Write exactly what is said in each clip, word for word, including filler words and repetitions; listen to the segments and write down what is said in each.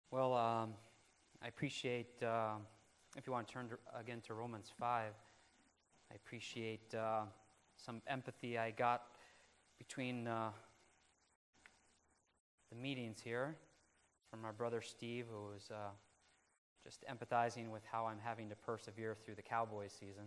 Well, um, I appreciate, uh, if you want to turn to, again to Romans five, I appreciate uh, some empathy I got between uh, the meetings here from our brother Steve, who was uh, just empathizing with how I'm having to persevere through the Cowboys season.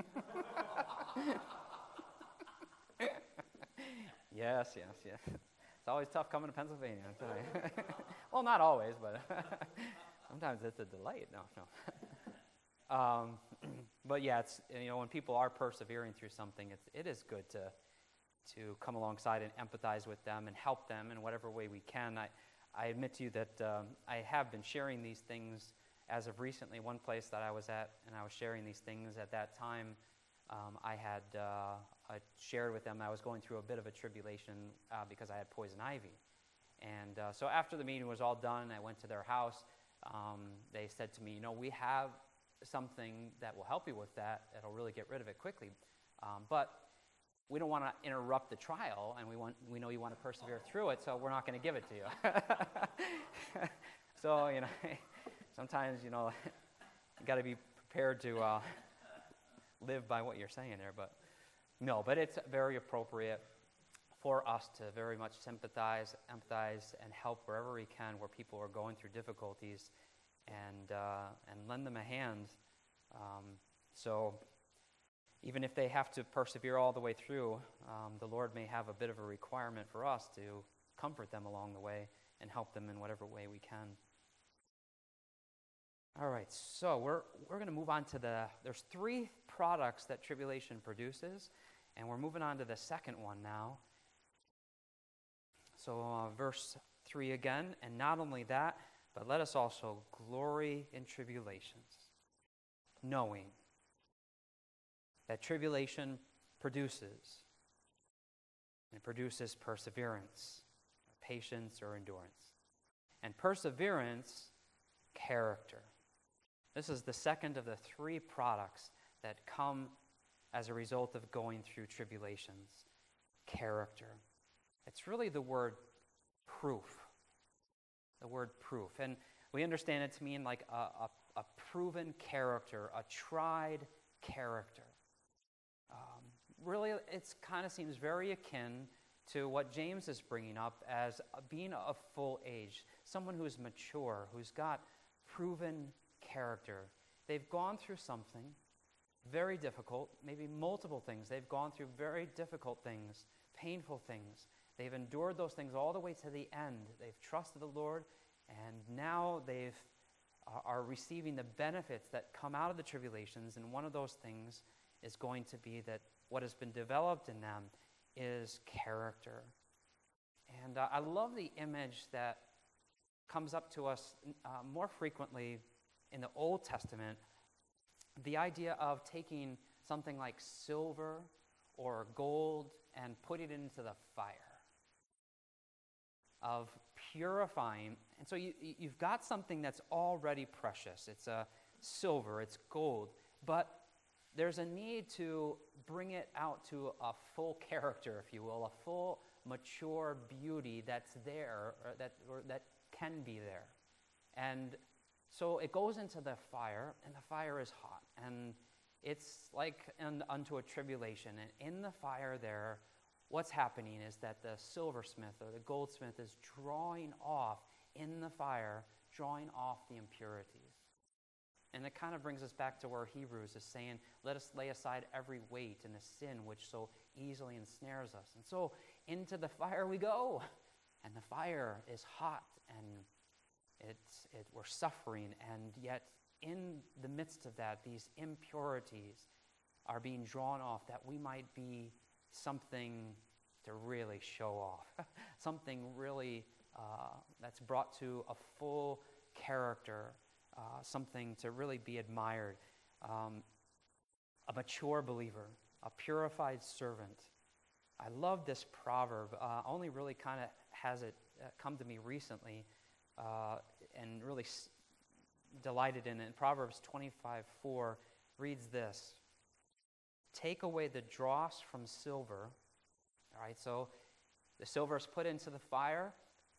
Yes, yes, yes. It's always tough coming to Pennsylvania, I'll tell you. Well, not always, but sometimes it's a delight. No, no. Um, but yeah, it's, you know, when people are persevering through something, it's, it is good to to come alongside and empathize with them and help them in whatever way we can. I, I admit to you that um, I have been sharing these things as of recently. One place that I was at, and I was sharing these things at that time, um, I had uh, I shared with them I was going through a bit of a tribulation uh, because I had poison ivy. And uh, so after the meeting was all done, I went to their house. Um, they said to me, you know, we have something that will help you with that. It'll really get rid of it quickly. Um, but we don't want to interrupt the trial, and we want we know you want to persevere through it, so we're not going to give it to you. So, you know, sometimes, you know, you got to be prepared to uh, live by what you're saying there. But no, but it's very appropriate for us to very much sympathize, empathize, and help wherever we can where people are going through difficulties, and uh, and lend them a hand. Um, so even if they have to persevere all the way through, um, the Lord may have a bit of a requirement for us to comfort them along the way and help them in whatever way we can. All right, so we're we're going to move on to the, there's three products that tribulation produces, and we're moving on to the second one now. So uh, verse three again, and not only that, but let us also glory in tribulations, knowing that tribulation produces, and it produces perseverance, or patience, or endurance. And perseverance, character. This is the second of the three products that come as a result of going through tribulations. Character. It's really the word proof. The word proof. And we understand it to mean like a, a, a proven character, a tried character. Um, really, it kind of seems very akin to what James is bringing up as being of full age, someone who is mature, who's got proven character. They've gone through something very difficult, maybe multiple things. They've gone through very difficult things, painful things. They've endured those things all the way to the end. They've trusted the Lord, and now they've uh, are receiving the benefits that come out of the tribulations, and one of those things is going to be that what has been developed in them is character. And uh, I love the image that comes up to us uh, more frequently in the Old Testament, the idea of taking something like silver or gold and putting it into the fire, of purifying. And so you, you've got something that's already precious. It's a silver, it's gold, but there's a need to bring it out to a full character, if you will, a full, mature beauty that's there, or that, or that can be there. And so it goes into the fire, and the fire is hot, and it's like an, unto a tribulation. And in the fire there, what's happening is that the silversmith or the goldsmith is drawing off in the fire, drawing off the impurities. And it kind of brings us back to where Hebrews is saying, let us lay aside every weight and the sin which so easily ensnares us. And so into the fire we go. And the fire is hot, and it's, it, we're suffering. And yet in the midst of that, these impurities are being drawn off that we might be something to really show off. Something really uh, that's brought to a full character. Uh, something to really be admired, um, a mature believer, a purified servant. I love this proverb. Uh, only really kind of has it uh, come to me recently, uh, and really s- delighted in it. Proverbs twenty-five four reads this: "Take away the dross from silver." All right, so the silver is put into the fire,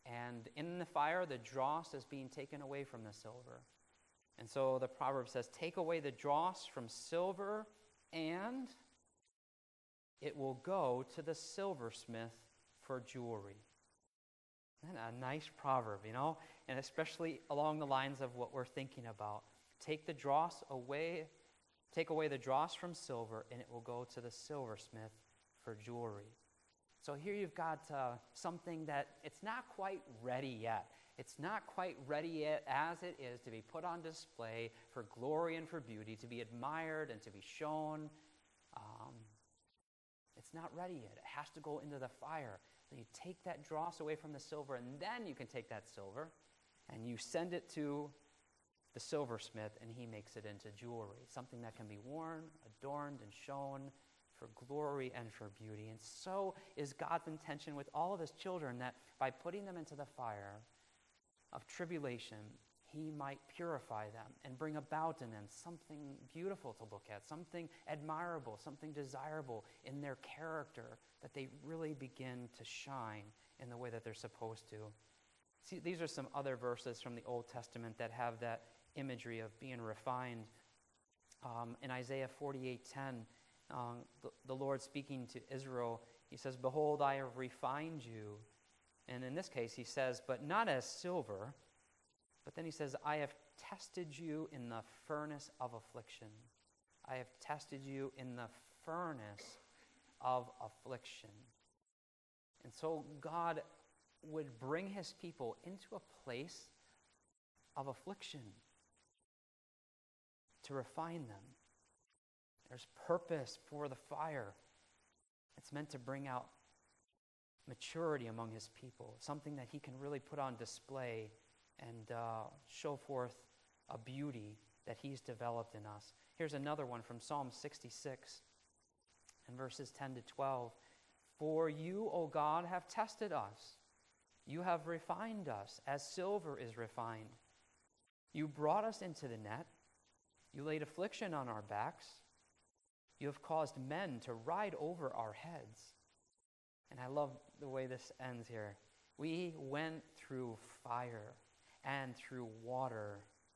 And in the fire, the dross is being taken away from the silver. And so the proverb says, take away the dross from silver, and it will go to the silversmith for jewelry. Isn't that a nice proverb, you know? And especially along the lines of what we're thinking about. Take the dross away, take away the dross from silver, and it will go to the silversmith for jewelry. So here you've got uh, something that it's not quite ready yet. It's not quite ready yet as it is to be put on display for glory and for beauty, to be admired and to be shown. Um, it's not ready yet. It has to go into the fire. So you take that dross away from the silver, and then you can take that silver and you send it to the silversmith, and he makes it into jewelry, something that can be worn, adorned, and shown for glory and for beauty. And so is God's intention with all of his children, that by putting them into the fire of tribulation, he might purify them and bring about in them something beautiful to look at, something admirable, something desirable in their character, that they really begin to shine in the way that they're supposed to. See, these are some other verses from the Old Testament that have that imagery of being refined. Um, in Isaiah forty-eight ten, um, the, the Lord speaking to Israel, he says, behold, I have refined you. And in this case, he says, but not as silver. But then he says, I have tested you in the furnace of affliction. I have tested you in the furnace of affliction. And so God would bring his people into a place of affliction to refine them. There's purpose for the fire. It's meant to bring out maturity among his people, something that he can really put on display and uh, show forth a beauty that he's developed in us. Here's another one from Psalm sixty-six and verses ten to twelve. For you, O God, have tested us. You have refined us as silver is refined. You brought us into the net. You laid affliction on our backs. You have caused men to ride over our heads. And I love the way this ends here. We went through fire and through water,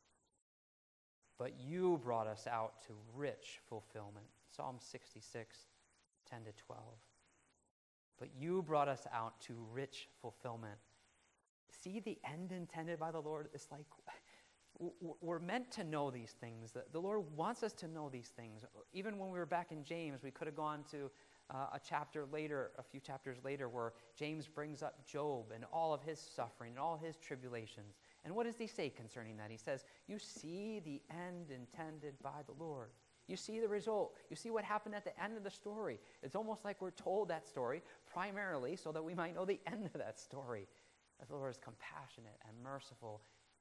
but you brought us out to rich fulfillment. Psalm sixty-six, ten to twelve. But you brought us out to rich fulfillment. See the end intended by the Lord? It's like we're meant to know these things. The Lord wants us to know these things. Even when we were back in James, we could have gone to uh, a chapter later, a few chapters later, where James brings up Job and all of his suffering and all his tribulations. And what does he say concerning that? He says, you see the end intended by the Lord. You see the result. You see what happened at the end of the story. It's almost like we're told that story primarily so that we might know the end of that story. That the Lord is compassionate and merciful.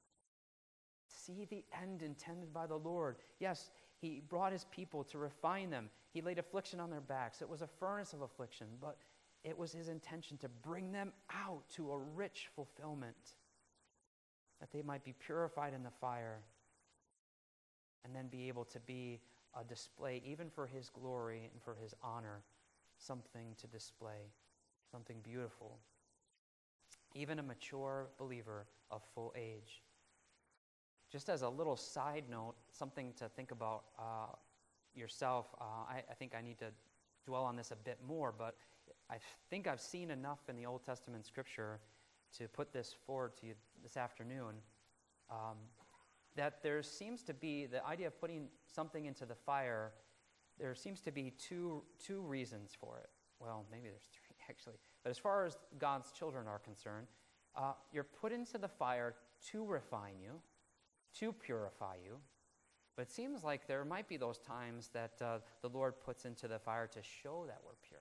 See the end intended by the Lord. Yes, he brought his people to refine them. He laid affliction on their backs. It was a furnace of affliction, but it was his intention to bring them out to a rich fulfillment, that they might be purified in the fire and then be able to be a display, even for his glory and for his honor, something to display, something beautiful. Even a mature believer of full age. Just as a little side note, something to think about uh, yourself, uh, I, I think I need to dwell on this a bit more, but I think I've seen enough in the Old Testament scripture to put this forward to you this afternoon, um, that there seems to be, the idea of putting something into the fire, there seems to be two, two reasons for it. Well, maybe there's three, actually. But as far as God's children are concerned, uh, you're put into the fire to refine you, to purify you. But it seems like there might be those times that uh, the Lord puts into the fire to show that we're pure.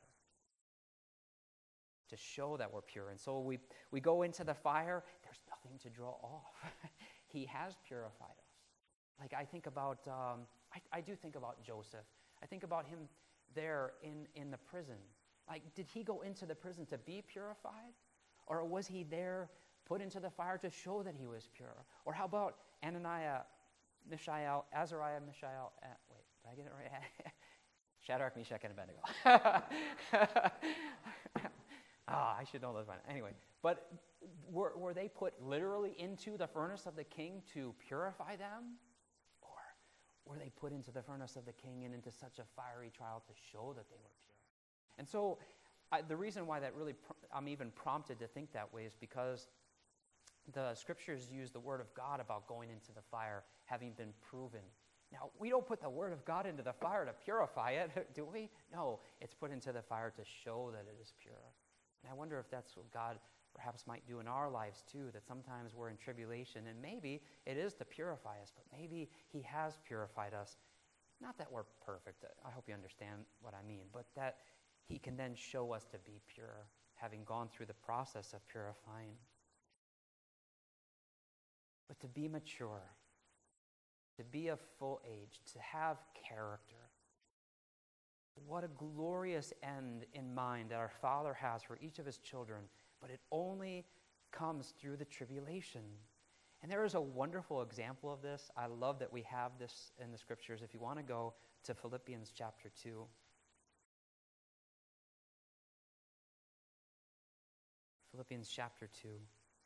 To show that we're pure. And so we, we go into the fire, there's nothing to draw off. He has purified us. Like I think about, um, I, I do think about Joseph. I think about him there in, in the prison. Like, did he go into the prison to be purified? Or was he there put into the fire to show that he was pure? Or how about Ananias, Mishael, Azariah, Mishael, uh, wait, did I get it right? Shadrach, Meshach, and Abednego. uh, Ah, I should know those by now. Anyway, but were, were they put literally into the furnace of the king to purify them? Or were they put into the furnace of the king and into such a fiery trial to show that they were pure? And so I, the reason why that really, pr- I'm even prompted to think that way is because the scriptures use the word of God about going into the fire, having been proven. Now, we don't put the word of God into the fire to purify it, do we? No, it's put into the fire to show that it is pure. And I wonder if that's what God perhaps might do in our lives too, that sometimes we're in tribulation, and maybe it is to purify us, but maybe he has purified us. Not that we're perfect, I hope you understand what I mean, but that he can then show us to be pure, having gone through the process of purifying. But to be mature, to be of full age, to have character, what a glorious end in mind that our Father has for each of his children, but it only comes through the tribulation. And there is a wonderful example of this. I love that we have this in the scriptures. If you want to go to Philippians chapter two. Philippians chapter two.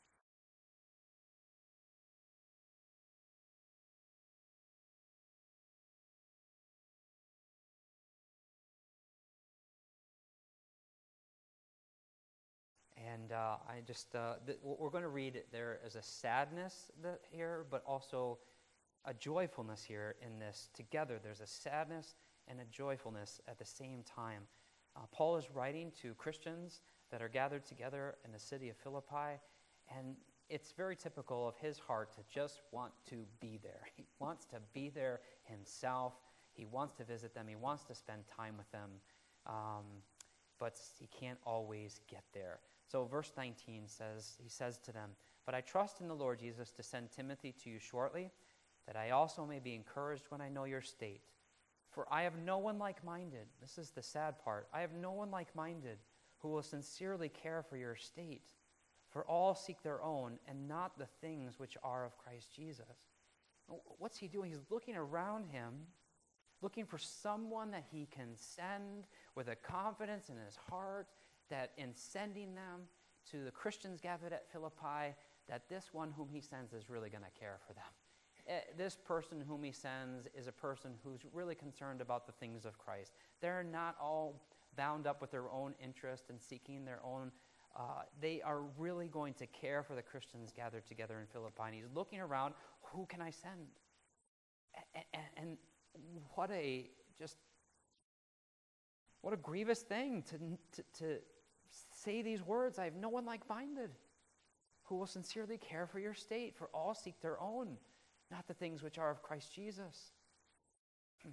And uh, I just, uh, th- what we're going to read there is a sadness that here, but also a joyfulness here in this. Together, there's a sadness and a joyfulness at the same time. Uh, Paul is writing to Christians that are gathered together in the city of Philippi, and it's very typical of his heart to just want to be there. He wants to be there himself. He wants to visit them. He wants to spend time with them, um, but he can't always get there. So verse nineteen says, he says to them, "But I trust in the Lord Jesus to send Timothy to you shortly, that I also may be encouraged when I know your state. For I have no one like-minded," this is the sad part, "I have no one like-minded who will sincerely care for your state. For all seek their own, and not the things which are of Christ Jesus." What's he doing? He's looking around him, looking for someone that he can send with a confidence in his heart, that in sending them to the Christians gathered at Philippi, that this one whom he sends is really going to care for them. Uh, this person whom he sends is a person who's really concerned about the things of Christ. They're not all bound up with their own interest and seeking their own. Uh, they are really going to care for the Christians gathered together in Philippi. And he's looking around, who can I send? And, and what a just, what a grievous thing to, to, to say these words. "I have no one like-minded who will sincerely care for your state, for all seek their own, not the things which are of Christ Jesus." Hmm.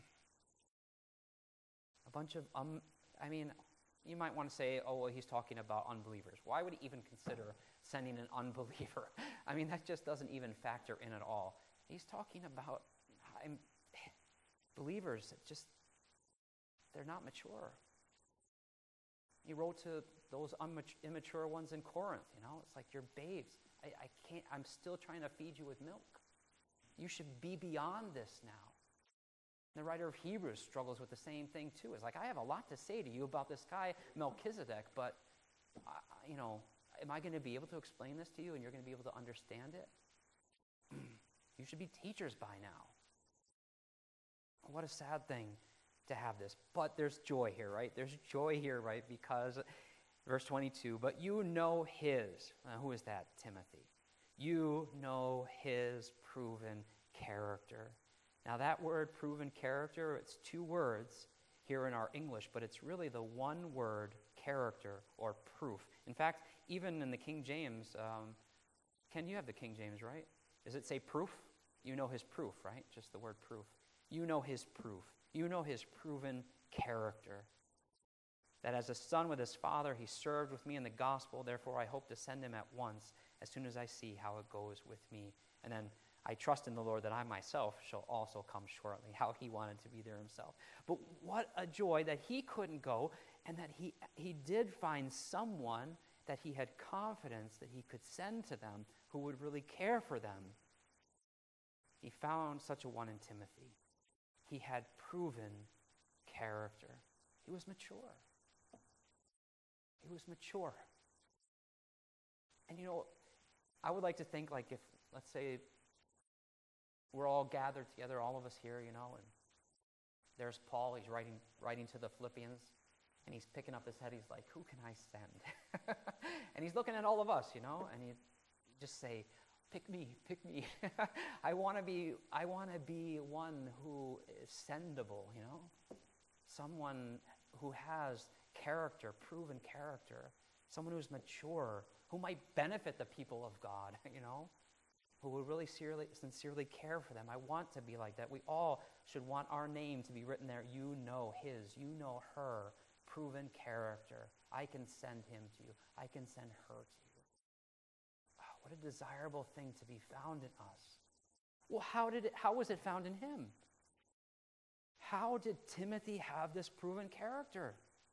A bunch of, um, I mean, you might want to say, oh, well, he's talking about unbelievers. Why would he even consider sending an unbeliever? I mean, that just doesn't even factor in at all. He's talking about I'm, believers that just, they're not mature. He wrote to those unmat- immature ones in Corinth, you know, it's like, you're babes. I, I can't, I'm still trying to feed you with milk. You should be beyond this now. The writer of Hebrews struggles with the same thing too. It's like, I have a lot to say to you about this guy, Melchizedek, but, uh, you know, am I going to be able to explain this to you and you're going to be able to understand it? You should be teachers by now. What a sad thing to have this. But there's joy here, right? There's joy here, right? Because, verse twenty-two, "But you know his," uh, who is that? Timothy. "You know his proven character." Now that word, proven character, it's two words here in our English, but it's really the one word, character, or proof. In fact, even in the King James, um, Ken, you have the King James, right? Does it say proof? You know his proof, right? Just the word proof. You know his proof. You know his proven character. "That as a son with his father, he served with me in the gospel. Therefore, I hope to send him at once, as soon as I see how it goes with me. And then, I trust in the Lord that I myself shall also come shortly." How he wanted to be there himself. But what a joy that he couldn't go, and that he, he did find someone that he had confidence that he could send to them who would really care for them. He found such a one in Timothy. He had proven character. He was mature. He was mature. And you know, I would like to think like if, let's say, we're all gathered together, all of us here, you know, and there's Paul, he's writing writing to the Philippians, and he's picking up his head, he's like, who can I send? And he's looking at all of us, you know, and he just say, pick me, pick me. I want to be, I want to be one who is sendable, you know, someone who has character, proven character, someone who's mature, who might benefit the people of God, you know, who will really sincerely, sincerely care for them. I want to be like that. We all should want our name to be written there. You know his, you know her, proven character. I can send him to you. I can send her to you. Oh, what a desirable thing to be found in us. Well, how did it, how was it found in him? How did Timothy have this proven character?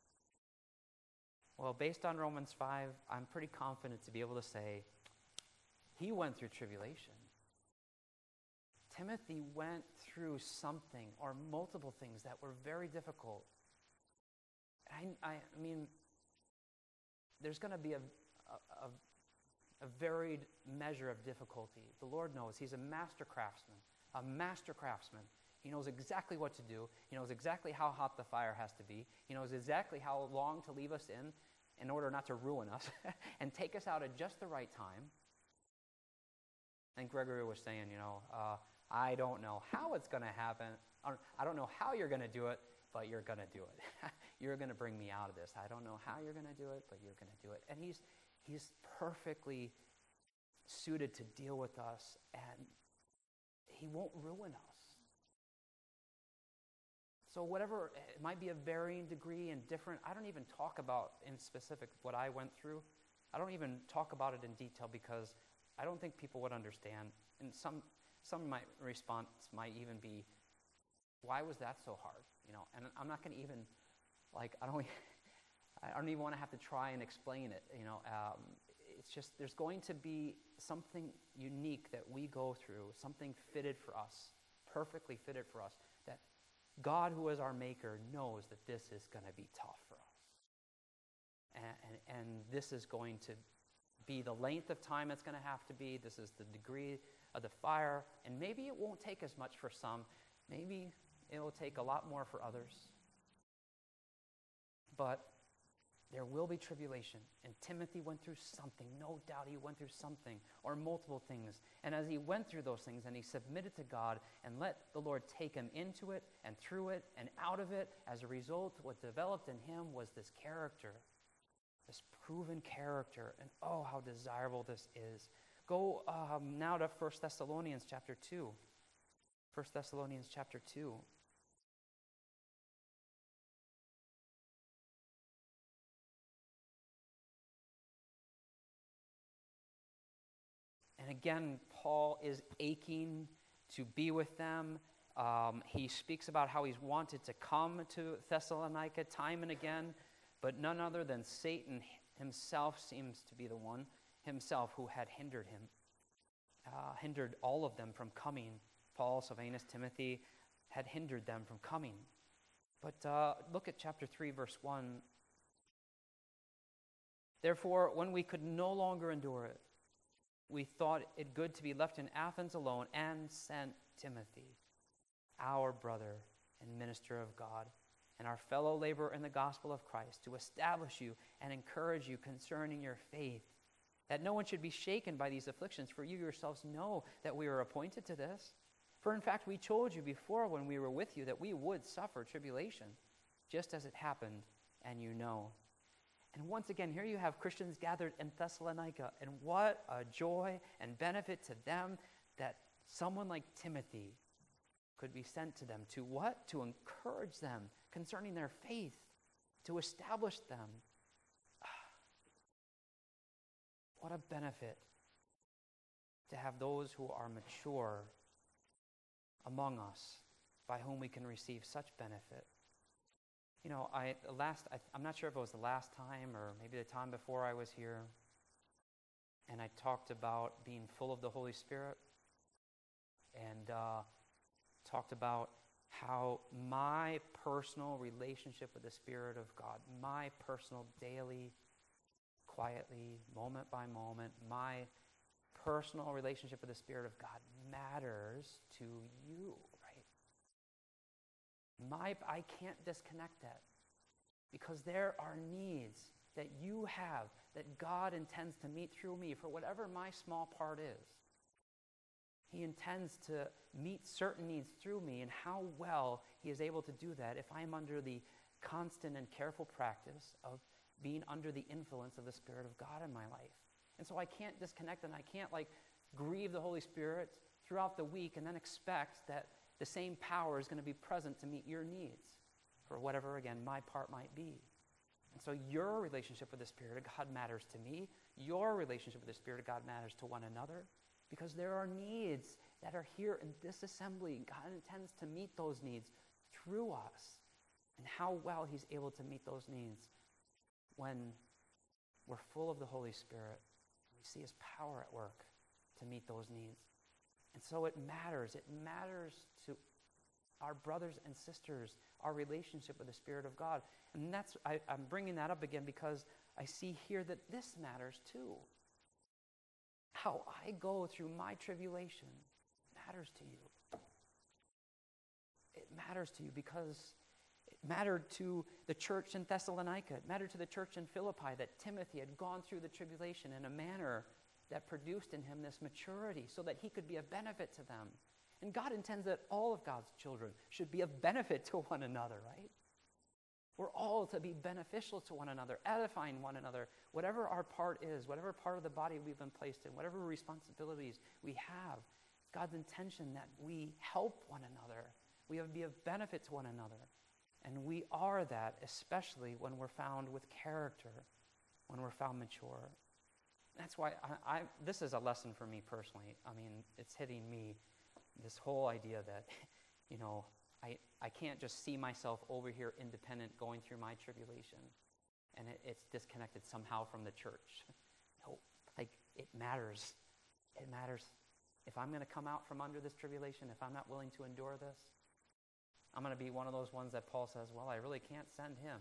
Well, based on Romans five, I'm pretty confident to be able to say he went through tribulation. Timothy went through something or multiple things that were very difficult. I, I, I mean, there's going to be a, a, a varied measure of difficulty. The Lord knows. He's a master craftsman, a master craftsman. He knows exactly what to do. He knows exactly how hot the fire has to be. He knows exactly how long to leave us in in order not to ruin us and take us out at just the right time. And Gregory was saying, you know, uh, I don't know how it's going to happen. I don't know how you're going to do it, but you're going to do it. You're going to bring me out of this. I don't know how you're going to do it, but you're going to do it. And he's he's perfectly suited to deal with us, and he won't ruin us. So whatever, it might be a varying degree and different. I don't even talk about in specific what I went through. I don't even talk about it in detail because I don't think people would understand. And some some my response might even be, why was that so hard? You know, and I'm not going to even, like, I don't, I don't even want to have to try and explain it. You know, um, it's just there's going to be something unique that we go through, something fitted for us, perfectly fitted for us. That God, who is our maker, knows that this is going to be tough for us, and, and and this is going to be the length of time it's going to have to be. This is the degree of the fire, and maybe it won't take as much for some. Maybe it will take a lot more for others. But there will be tribulation, and Timothy went through something. No doubt he went through something or multiple things. And as he went through those things and he submitted to God and let the Lord take him into it and through it and out of it, as a result, what developed in him was this character, this proven character. And oh, how desirable this is. Go um, now to First Thessalonians chapter two. First Thessalonians chapter two. And again, Paul is aching to be with them. Um, he speaks about how he's wanted to come to Thessalonica time and again, but none other than Satan himself seems to be the one himself who had hindered him, uh, hindered all of them from coming. Paul, Silvanus, Timothy had hindered them from coming. But uh, look at chapter three, verse one. Therefore, when we could no longer endure it, we thought it good to be left in Athens alone and sent Timothy, our brother and minister of God, and our fellow laborer in the gospel of Christ, to establish you and encourage you concerning your faith, that no one should be shaken by these afflictions, for you yourselves know that we are appointed to this. For in fact, we told you before when we were with you that we would suffer tribulation, just as it happened, and you know. And once again, here you have Christians gathered in Thessalonica, and what a joy and benefit to them that someone like Timothy could be sent to them. To what? To encourage them concerning their faith, to establish them. What a benefit to have those who are mature among us, by whom we can receive such benefit. You know, I last I, I'm not sure if it was the last time or maybe the time before I was here, and I talked about being full of the Holy Spirit, and uh, talked about how my personal relationship with the Spirit of God, my personal daily quietly, moment by moment, my personal relationship with the Spirit of God matters to you, right? My, I can't disconnect that because there are needs that you have that God intends to meet through me for whatever my small part is. He intends to meet certain needs through me, and how well he is able to do that if I'm under the constant and careful practice of being under the influence of the Spirit of God in my life. And so I can't disconnect, and I can't like grieve the Holy Spirit throughout the week and then expect that the same power is going to be present to meet your needs for whatever, again, my part might be. And so your relationship with the Spirit of God matters to me. Your relationship with the Spirit of God matters to one another, because there are needs that are here in this assembly. God intends to meet those needs through us. And how well he's able to meet those needs when we're full of the Holy Spirit. We see his power at work to meet those needs. And so it matters. It matters to our brothers and sisters, our relationship with the Spirit of God. And that's, I, I'm bringing that up again because I see here that this matters too. How I go through my tribulation matters to you. It matters to you because it mattered to the church in Thessalonica. It mattered to the church in Philippi that Timothy had gone through the tribulation in a manner that produced in him this maturity so that he could be of benefit to them. And God intends that all of God's children should be of benefit to one another, right? We're all to be beneficial to one another, edifying one another, whatever our part is, whatever part of the body we've been placed in, whatever responsibilities we have. It's God's intention that we help one another. We have to be of benefit to one another. And we are that, especially when we're found with character, when we're found mature. That's why I, I, this is a lesson for me personally. I mean, it's hitting me, this whole idea that, you know, I, I can't just see myself over here independent going through my tribulation and it, it's disconnected somehow from the church. No, like it matters. It matters. If I'm going to come out from under this tribulation, if I'm not willing to endure this, I'm going to be one of those ones that Paul says, well, I really can't send him.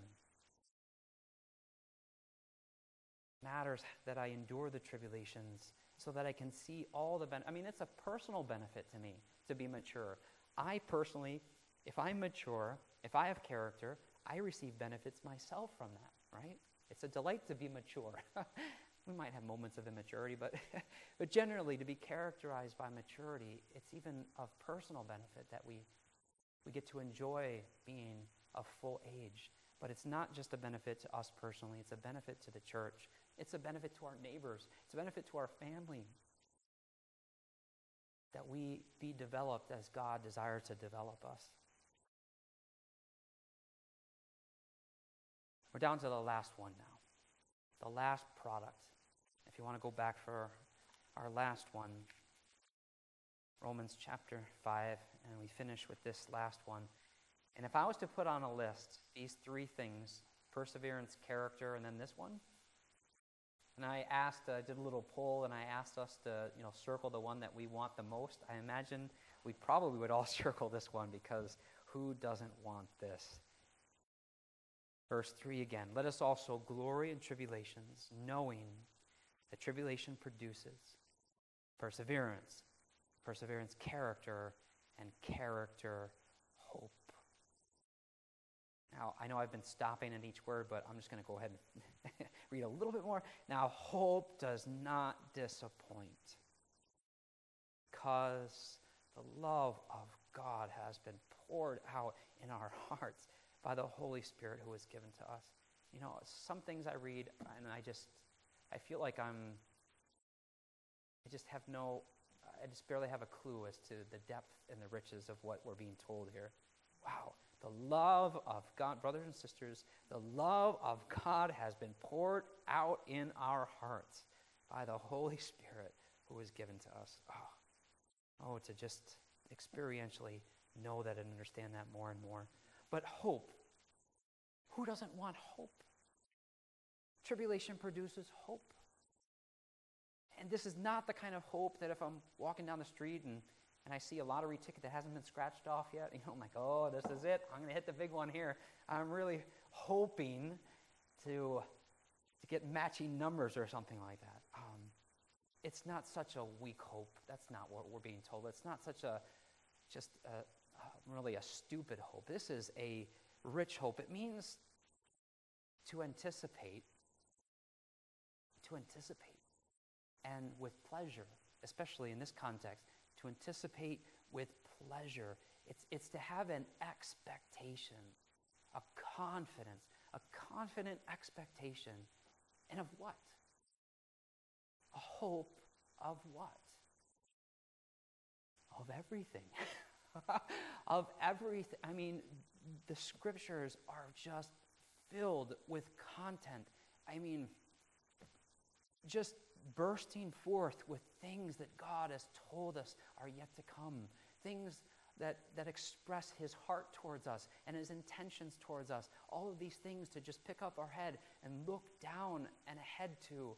It matters that I endure the tribulations so that I can see all the benefits. I mean, it's a personal benefit to me to be mature. I personally, if I'm mature, if I have character, I receive benefits myself from that, right? It's a delight to be mature. We might have moments of immaturity, but, but generally to be characterized by maturity, it's even of personal benefit that we, we get to enjoy being of full age. But it's not just a benefit to us personally, it's a benefit to the church. It's a benefit to our neighbors. It's a benefit to our family. That we be developed as God desires to develop us. We're down to the last one now. The last product. If you want to go back for our last one, Romans chapter five, and we finish with this last one. And if I was to put on a list these three things, perseverance, character, and then this one, and I asked, I uh, did a little poll, and I asked us to, you know, circle the one that we want the most. I imagine we probably would all circle this one because who doesn't want this? Verse three again, let us also glory in tribulations, knowing that tribulation produces perseverance, perseverance, character, and character, hope. Now, I know I've been stopping at each word, but I'm just going to go ahead and read a little bit more. Now, hope does not disappoint because the love of God has been poured out in our hearts by the Holy Spirit who was given to us. You know, some things I read and I just, I feel like I'm, I just have no, I just barely have a clue as to the depth and the riches of what we're being told here. Wow. The love of God, brothers and sisters, the love of God has been poured out in our hearts by the Holy Spirit who was given to us. Oh, oh, to just experientially know that and understand that more and more. But hope. Who doesn't want hope? Tribulation produces hope. And this is not the kind of hope that if I'm walking down the street and and I see a lottery ticket that hasn't been scratched off yet, you know, I'm like, oh, this is it. I'm going to hit the big one here. I'm really hoping to, to get matching numbers or something like that. Um, it's not such a weak hope. That's not what we're being told. It's not such a, just a, uh, really a stupid hope. This is a rich hope. It means to anticipate, to anticipate, and with pleasure, especially in this context, to anticipate with pleasure. It's, it's to have an expectation, a confidence, a confident expectation. And of what? A hope of what? Of everything. Of everything. I mean, the scriptures are just filled with content. I mean, just bursting forth with things that God has told us are yet to come. Things that, that express his heart towards us and his intentions towards us. All of these things to just pick up our head and look down and ahead to.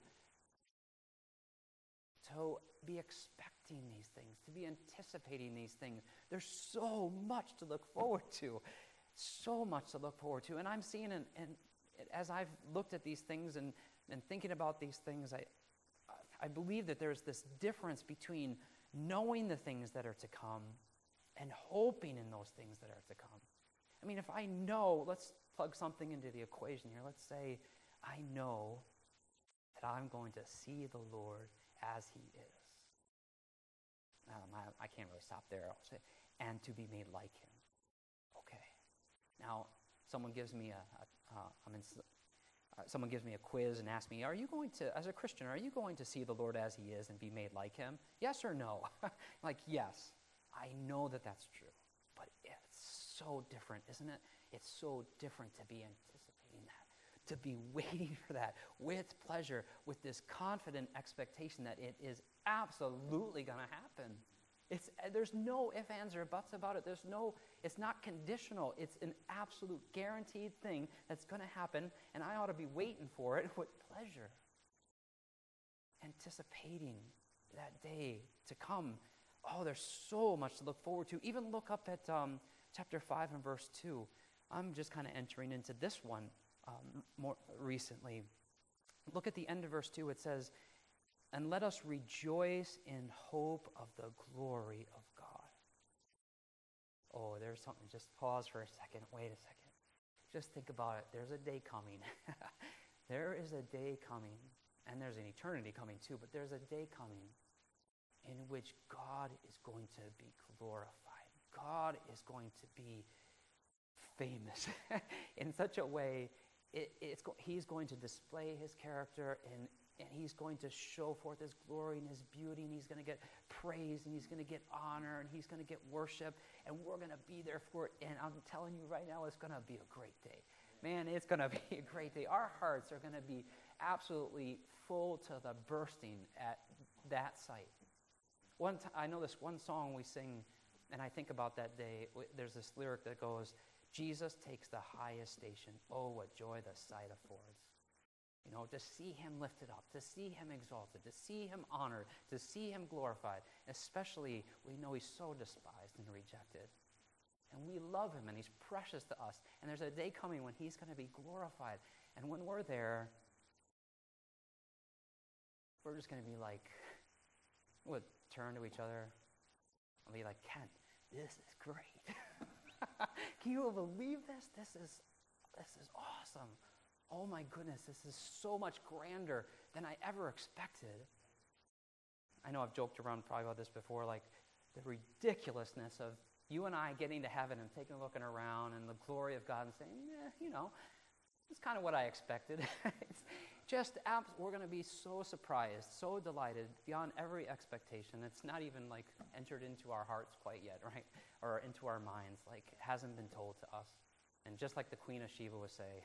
To be expecting these things, to be anticipating these things. There's so much to look forward to. So much to look forward to. And I'm seeing, and, and as I've looked at these things and, and thinking about these things, I, I believe that there's this difference between knowing the things that are to come and hoping in those things that are to come. I mean, if I know, let's plug something into the equation here. Let's say I know that I'm going to see the Lord as he is. Um, I, I can't really stop there. I'll say, and to be made like him. Okay. Now, someone gives me a, a uh, I'm in, uh, someone gives me a quiz and asks me, are you going to, as a Christian, are you going to see the Lord as he is and be made like him? Yes or no? Like, yes. I know that that's true. But it's so different, isn't it? It's so different to be anticipating that, to be waiting for that with pleasure, with this confident expectation that it is absolutely going to happen. It's, there's no ifs, ands, or buts about it. There's no, it's not conditional. It's an absolute guaranteed thing that's going to happen, and I ought to be waiting for it with pleasure, anticipating that day to come. Oh, there's so much to look forward to. Even look up at um, chapter five and verse two. I'm just kind of entering into this one um, more recently. Look at the end of verse two. It says, and let us rejoice in hope of the glory of God. Oh, there's something. Just pause for a second. Wait a second. Just think about it. There's a day coming. There is a day coming, and there's an eternity coming too, but there's a day coming in which God is going to be glorified. God is going to be famous in such a way, it, it's go, he's going to display his character, and, and he's going to show forth his glory and his beauty, and he's going to get praise, and he's going to get honor, and he's going to get worship, and we're going to be there for it. And I'm telling you right now, it's going to be a great day. Man, it's going to be a great day. Our hearts are going to be absolutely full to the bursting at that sight. One t- I know this one song we sing, and I think about that day. There's this lyric that goes, Jesus takes the highest station. Oh, what joy the sight affords. You know, to see him lifted up, to see him exalted, to see him honored, to see him glorified. Especially, we know he's so despised and rejected. And we love him, and he's precious to us. And there's a day coming when he's going to be glorified. And when we're there, we're just going to be like, we'll turn to each other and be like, Kent, this is great. Can you believe this? This is, this is awesome. Oh my goodness, this is so much grander than I ever expected. I know I've joked around probably about this before, like the ridiculousness of you and I getting to heaven and taking a looking around and the glory of God and saying, eh, you know, it's kind of what I expected. It's just, abs- we're going to be so surprised, so delighted, beyond every expectation. It's not even like entered into our hearts quite yet, right? Or into our minds, like it hasn't been told to us. And just like the Queen of Sheba would say,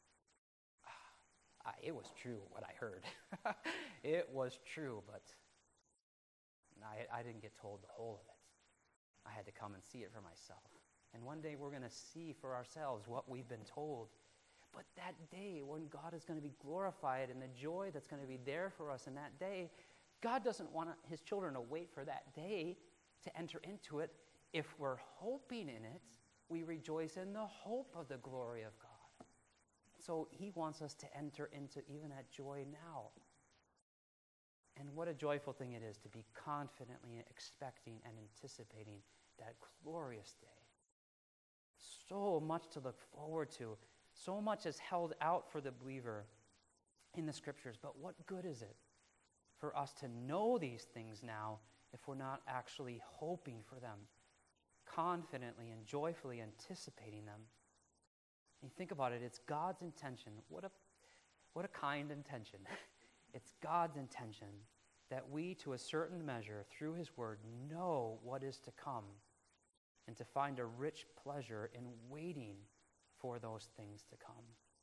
ah, it was true what I heard. It was true, but I, I didn't get told the whole of it. I had to come and see it for myself. And one day we're going to see for ourselves what we've been told. But that day when God is going to be glorified and the joy that's going to be there for us in that day, God doesn't want his children to wait for that day to enter into it. If we're hoping in it, we rejoice in the hope of the glory of God. so he wants us to enter into even that joy now. And what a joyful thing it is to be confidently expecting and anticipating that glorious day. So much to look forward to. So much is held out for the believer in the Scriptures. But what good is it for us to know these things now if we're not actually hoping for them, confidently and joyfully anticipating them? And you think about it, it's God's intention. What a, what a kind intention. It's God's intention that we, to a certain measure, through his word, know what is to come and to find a rich pleasure in waiting for those things to come.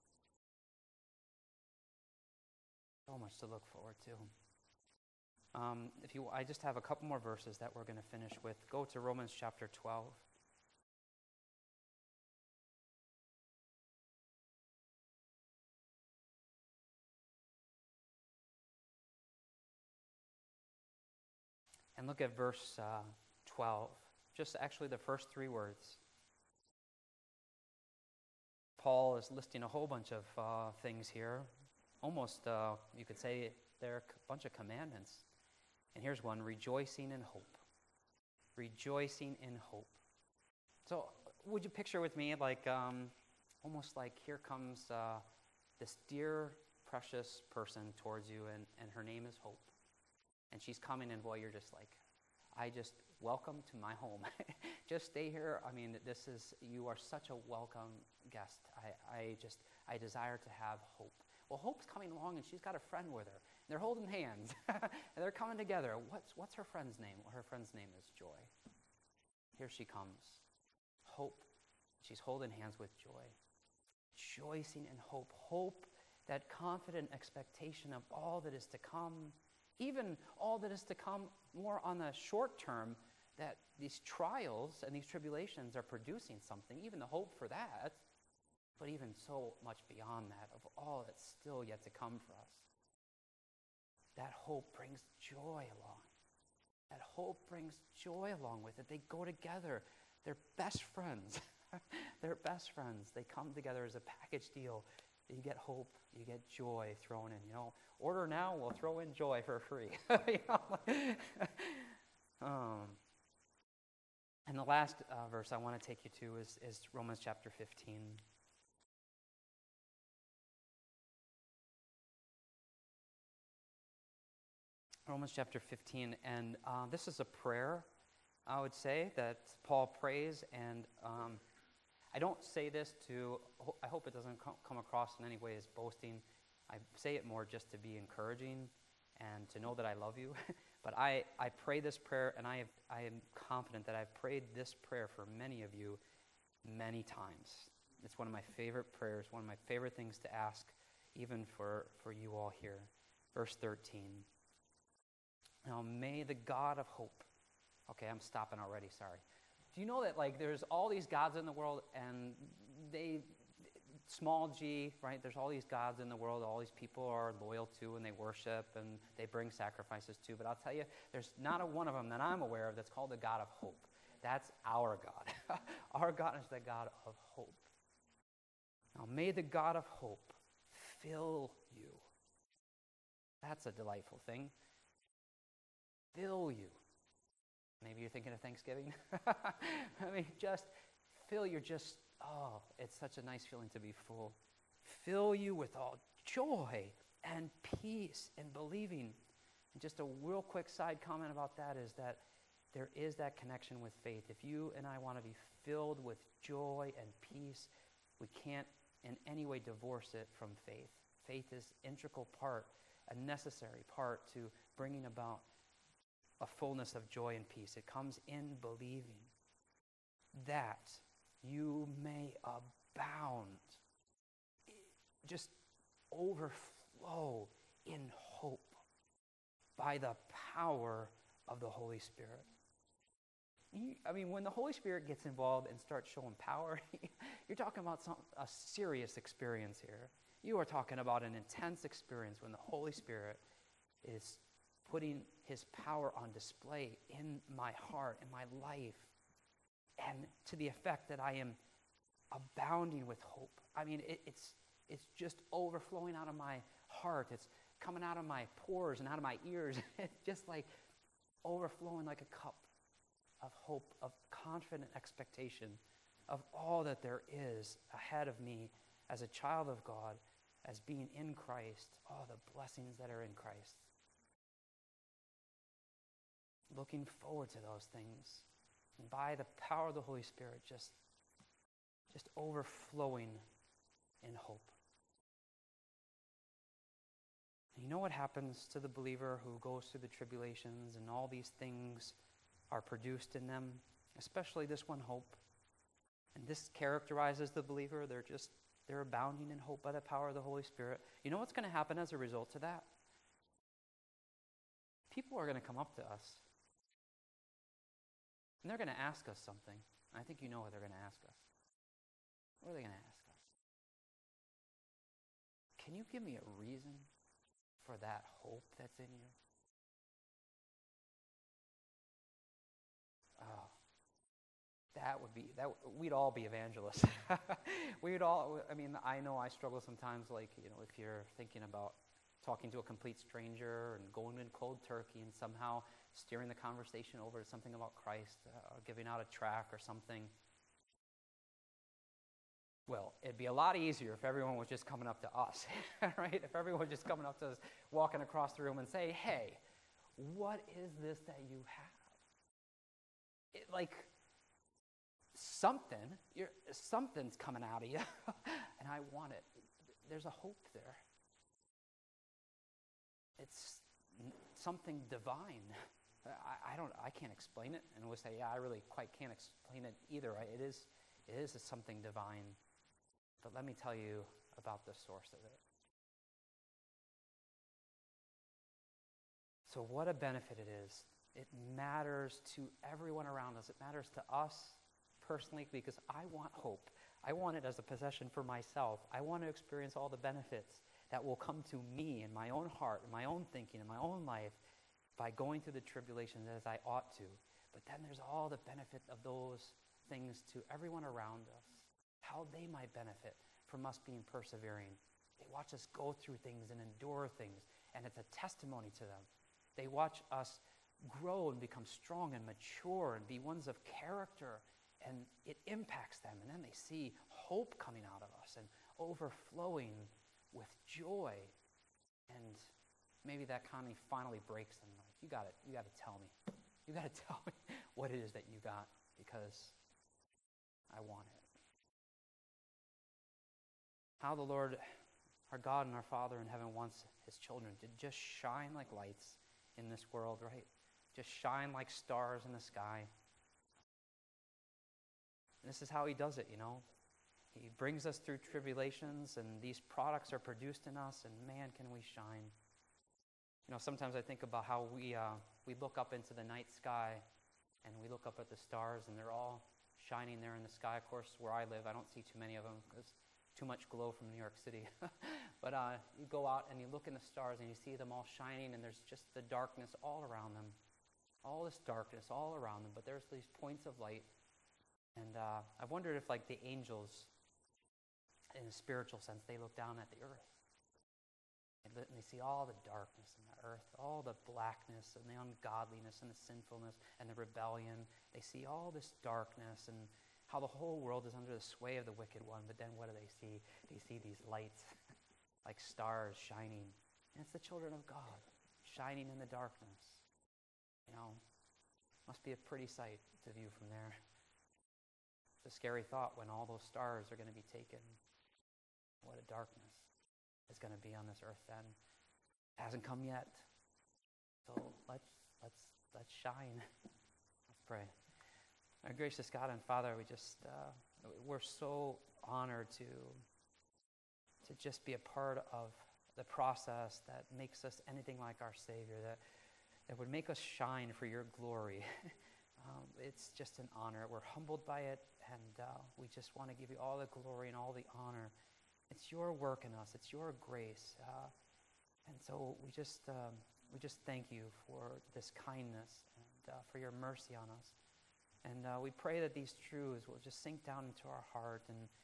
So much to look forward to. Um, if you, I just have a couple more verses that we're going to finish with. Go to Romans chapter twelve. And look at verse uh, twelve. Just actually the first three words. Paul is listing a whole bunch of uh, things here. Almost, uh, you could say they're a bunch of commandments. And here's one, rejoicing in hope. Rejoicing in hope. So would you picture with me like, um, almost like here comes uh, this dear, precious person towards you, and, and her name is Hope. And she's coming, and boy, you're just like, I just, welcome to my home. Just stay here. I mean, this is, you are such a welcome guest. I, I just, I desire to have hope. Well, Hope's coming along, and she's got a friend with her. And they're holding hands, and they're coming together. What's, what's her friend's name? Well, her friend's name is Joy. Here she comes. Hope. She's holding hands with Joy. Rejoicing in hope. Hope, that confident expectation of all that is to come, even all that is to come more on the short term, that these trials and these tribulations are producing something, even the hope for that, but even so much beyond that, of all that's still yet to come for us. That hope brings joy along. That hope brings joy along with it. They go together. They're best friends. They're best friends. They come together as a package deal. You get hope, you get joy thrown in. You know, order now, we'll throw in joy for free. You know? um, and the last uh, verse I want to take you to is, is Romans chapter fifteen. Romans chapter fifteen, and uh, this is a prayer, I would say, that Paul prays, and um, I don't say this to, I hope it doesn't come across in any way as boasting. I say it more just to be encouraging and to know that I love you. But I, I pray this prayer, and I, have, I am confident that I've prayed this prayer for many of you many times. It's one of my favorite prayers, one of my favorite things to ask, even for, for you all here. Verse thirteen. Now may the God of hope. Okay, I'm stopping already, sorry. Do you know that like there's all these gods in the world, and they, small g, right? There's all these gods in the world, all these people are loyal to and they worship and they bring sacrifices to. But I'll tell you, there's not a one of them that I'm aware of that's called the God of hope. That's our God. Our God is the God of hope. Now may the God of hope fill you. That's a delightful thing. Fill you. Maybe you're thinking of Thanksgiving. I mean, just fill you, just, oh, it's such a nice feeling to be full. Fill you with all joy and peace and believing. And just a real quick side comment about that is that there is that connection with faith. If you and I want to be filled with joy and peace, we can't in any way divorce it from faith. Faith is an integral part, a necessary part to bringing about a fullness of joy and peace. It comes in believing that you may abound, just overflow in hope by the power of the Holy Spirit. You, I mean, when the Holy Spirit gets involved and starts showing power, you're talking about some, a serious experience here. You are talking about an intense experience when the Holy Spirit is putting his power on display in my heart, in my life, and to the effect that I am abounding with hope. I mean, it, it's it's just overflowing out of my heart. It's coming out of my pores and out of my ears. It's just like overflowing like a cup of hope, of confident expectation of all that there is ahead of me as a child of God, as being in Christ, all the blessings that are in Christ. Looking forward to those things. And by the power of the Holy Spirit, just, just overflowing in hope. And you know what happens to the believer who goes through the tribulations and all these things are produced in them, especially this one, hope. And this characterizes the believer. They're just, they're abounding in hope by the power of the Holy Spirit. You know what's going to happen as a result of that? People are going to come up to us. And they're going to ask us something. I think you know what they're going to ask us. What are they going to ask us? Can you give me a reason for that hope that's in you? Oh, that would be, that we'd all be evangelists. We'd all, I mean, I know I struggle sometimes, like, you know, if you're thinking about talking to a complete stranger and going in cold turkey and somehow steering the conversation over to something about Christ, uh, or giving out a tract or something. Well, it'd be a lot easier if everyone was just coming up to us, right? If everyone was just coming up to us, walking across the room and say, hey, what is this that you have? It, like, something, you're, something's coming out of you, and I want it. There's a hope there. It's something divine. I, I don't. I can't explain it, and we'll say, yeah, I really quite can't explain it either. It is, it is something divine. But let me tell you about the source of it. So what a benefit it is. It matters to everyone around us. It matters to us personally because I want hope. I want it as a possession for myself. I want to experience all the benefits that will come to me in my own heart, in my own thinking, in my own life by going through the tribulations as I ought to. But then there's all the benefit of those things to everyone around us, how they might benefit from us being persevering. They watch us go through things and endure things, and it's a testimony to them. They watch us grow and become strong and mature and be ones of character, and it impacts them. And then they see hope coming out of us and overflowing with joy. And maybe that kind of finally breaks them. Like, you got it. You got to tell me. You got to tell me what it is that you got, because I want it. How the Lord, our God and our Father in heaven, wants his children to just shine like lights in this world, right? Just shine like stars in the sky. And this is how he does it, you know. He brings us through tribulations, and these products are produced in us, and man, can we shine. You know, sometimes I think about how we uh, we look up into the night sky, and we look up at the stars, and they're all shining there in the sky. Of course, where I live, I don't see too many of them because too much glow from New York City. But uh, you go out and you look in the stars, and you see them all shining, and there's just the darkness all around them. All this darkness all around them, but there's these points of light. And uh, I've wondered if, like the angels, in a spiritual sense, they look down at the earth. And they see all the darkness in the earth, all the blackness and the ungodliness and the sinfulness and the rebellion. They see all this darkness and how the whole world is under the sway of the wicked one. But then what do they see? They see these lights like stars shining. And it's the children of God shining in the darkness. You know, must be a pretty sight to view from there. It's a scary thought when all those stars are going to be taken. What a darkness is going to be on this earth then. It hasn't come yet. So let's let's let's shine. Let's pray. Our gracious God and Father, we just uh, we're so honored to to just be a part of the process that makes us anything like our Savior, that that would make us shine for your glory. um, it's just an honor. We're humbled by it, and uh, we just want to give you all the glory and all the honor. It's your work in us. It's your grace. Uh, and so we just um, we just thank you for this kindness and uh, for your mercy on us. And uh, we pray that these truths will just sink down into our heart, and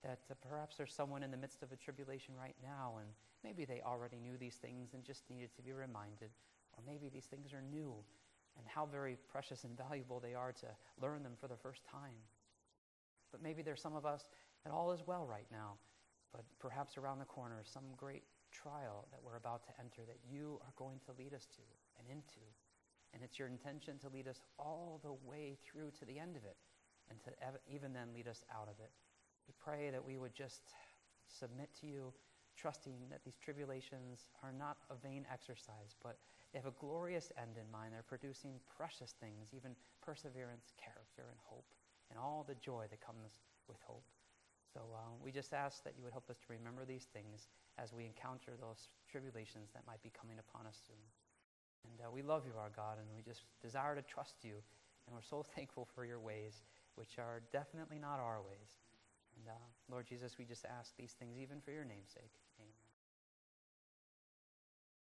that uh, perhaps there's someone in the midst of a tribulation right now, and maybe they already knew these things and just needed to be reminded, or maybe these things are new, and how very precious and valuable they are to learn them for the first time. But maybe there's some of us that all is well right now, but perhaps around the corner some great trial that we're about to enter that you are going to lead us to and into. And it's your intention to lead us all the way through to the end of it, and to ev- even then lead us out of it. We pray that we would just submit to you, trusting that these tribulations are not a vain exercise, but they have a glorious end in mind. They're producing precious things, even perseverance, character, and hope, and all the joy that comes with hope. So uh, we just ask that you would help us to remember these things as we encounter those tribulations that might be coming upon us soon. And uh, we love you, our God, and we just desire to trust you. And we're so thankful for your ways, which are definitely not our ways. And uh, Lord Jesus, we just ask these things even for your name's sake.